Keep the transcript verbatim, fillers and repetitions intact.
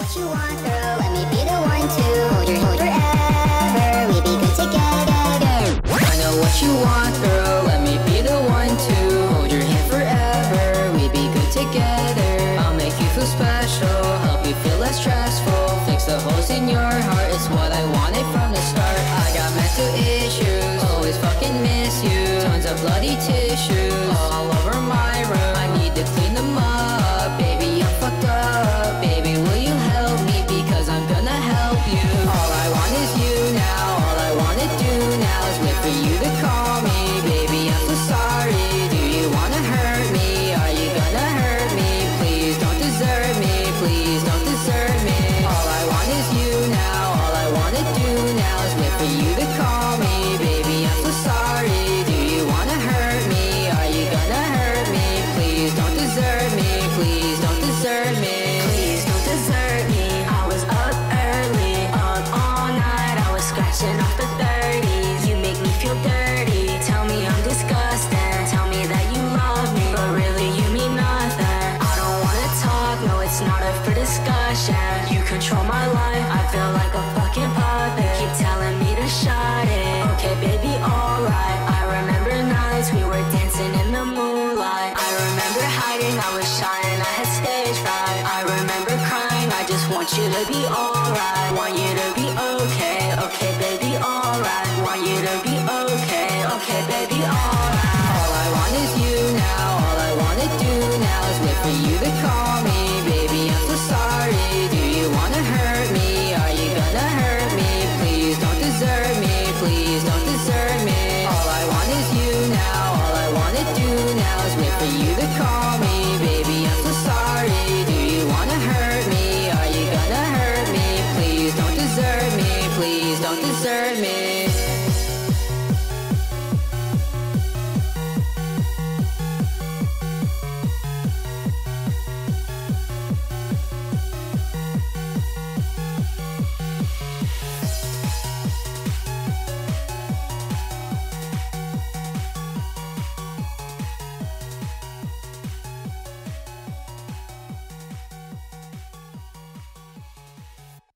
what you want, girl. Let me be the one to hold your hand forever. We be good together. I know what you want, girl. Let me be the one to hold your hand forever. We be good together. I'll make you feel special, help you feel less stressful. Fix the holes in your heart, it's what I wanted from the start. I got mental issues, always fucking miss you. Tons of bloody tissues all over my room. I need to clean them up, baby, I'm fucked up. Baby, will you help me, because I'm gonna help you. All I want is you now, all I wanna do now is wait for you to call me. Baby, I'm so sorry, do you wanna hurt me? Are you gonna hurt me? Please don't desert me, please don't desert me. All I want is you now, all I wanna do now is wait for you to call me. Baby, I'm so sorry, do you wanna hurt me? Are you gonna hurt me? Please don't desert me, please don't desert me. Please don't desert me. I was up early, up all night. I was scratching off the thirties. You make me feel dirty. Tell me I'm disgusting. Tell me that you love me, but really you mean nothing. I don't wanna talk, no, it's not up for discussion. You control my life, I feel like a fucking puppet. Keep telling me to shut it. Okay, baby, alright. I remember nights we were dancing in the moonlight. I remember hiding, I was shy and I had stage fright. I remember crying, I just want you to be alright. Want you to be okay, okay, baby, alright. Want you to be okay, okay, baby, alright.